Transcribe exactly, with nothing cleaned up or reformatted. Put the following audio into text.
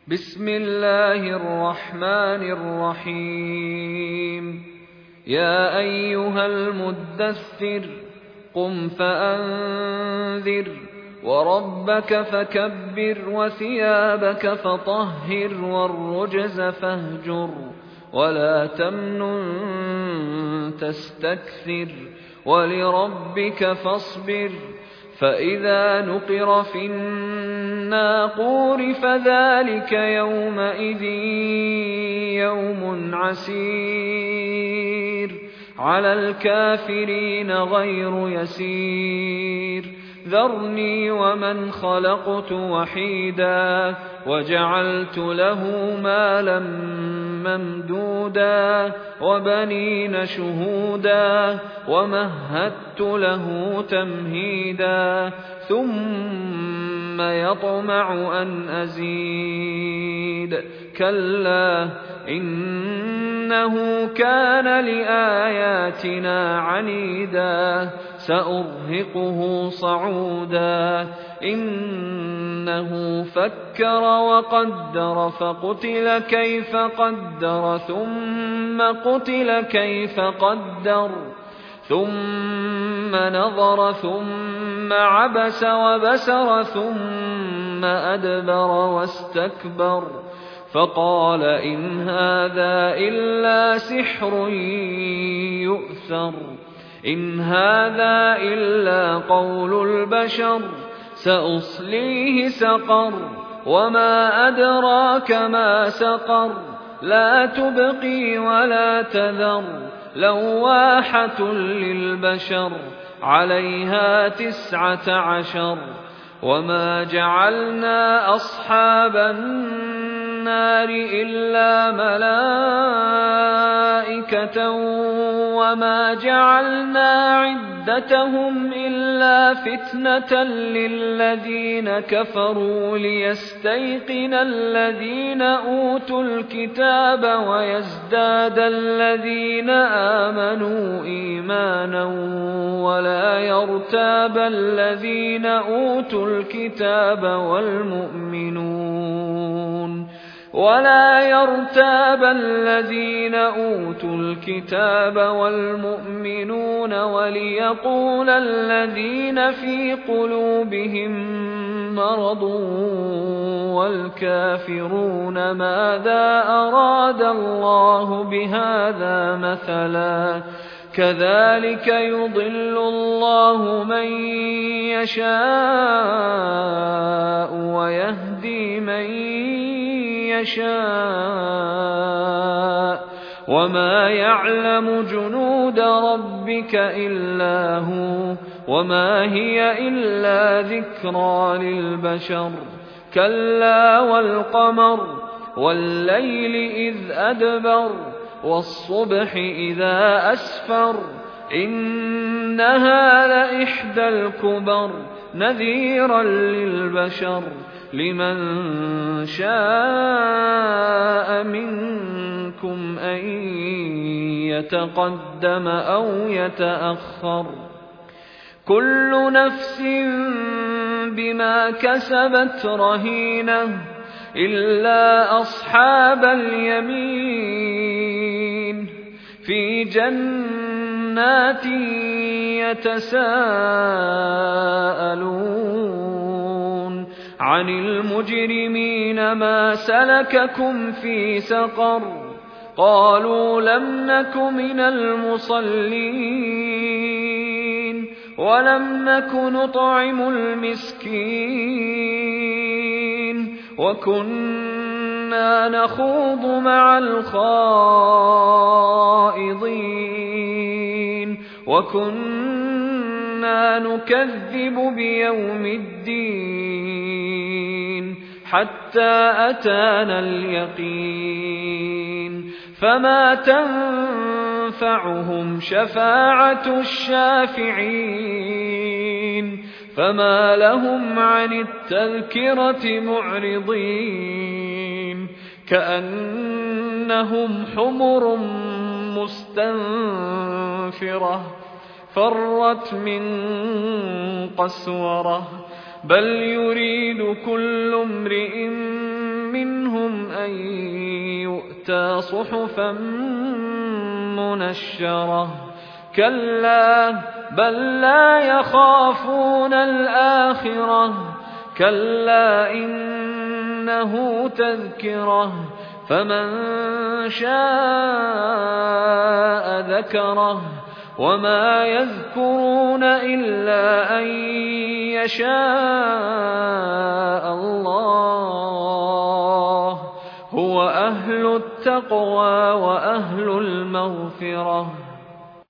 بسم الله الرحمن الرحيم يا أيها المدثر قم فأنذر وربك فكبر وثيابك فطهر والرجز فاهجر ولا تمنن تستكثر ولربك فاصبر فإذا نقر في الناقور فذلك يومئذ يوم عسير على الكافرين غير يسير ذرني ومن خلقت وحيدا وجعلت له مالا ممدودا وبنين شهودا ومهدت له تمهيدا ثم يطمع أن أزيد كلا إنه كان لآياتنا عنيدا سأرهقه صعودا إنه فكر وقدر فقتل كيف قدر ثم قتل كيف قدر ثم نظر ثم عبس وبسر ثم أدبر واستكبر فقال إن هذا إلا سحر يؤثر إن هذا إلا قول البشر سأصليه سقر وما أدراك ما سقر لا تبقي ولا تذر لواحة للبشر عليها تسعة عشر وما جعلنا أصحاب النار إلا ملائكة وما جعلنا عدتهم إلا فتنة للذين كفروا ليستيقن الذين أوتوا الكتاب ويزداد الذين آمنوا إيمانا ولا يرتاب الذين أوتوا الكتاب والمؤمنون ولا يرتاب الذين أوتوا الكتاب والمؤمنون وليقول الذين في قلوبهم مرض والكافرون ماذا أراد الله بهذا مثلا كذلك يضل الله من يشاء ويهدي من يشاء وما يعلم جنود ربك إلا هو وما هي إلا ذكرى للبشر كلا والقمر والليل إذ أدبر والصبح إذا أسفر إنها لإحدى الكبر نذيرا للبشر لمن شاء منكم أن يتقدم أو يتأخر كل نفس بما كسبت رهينة إلا أصحاب اليمين في جنات يتساءلون عن المجرمين ما سلككم في سقر قالوا لم نك من المصلين ولم نك نطعم المسكين وكنا نخوض مع الخائضين وكنا نكذب بيوم الدين حتى أتانا اليقين فما تنفعهم شفاعة الشافعين فما لهم عن التذكرة معرضين كأنهم حمر مستنفرة فرت من قسورة بل يريد كل امرئ منهم أُوتِيتَ صُحُفًا مُنَشَّرَةً كَلَّا بَل لَّا يَخَافُونَ الْآخِرَةَ كَلَّا إِنَّهُ تَذْكِرَةٌ فَمَن شَاءَ ذَكَرَهُ وَمَا يَذْكُرُونَ إِلَّا أَن يَشَاءَ اللَّهُ هُوَ أَهْلُ التَّقْوَىٰ وَأَهْلُ الْمَغْفِرَةِ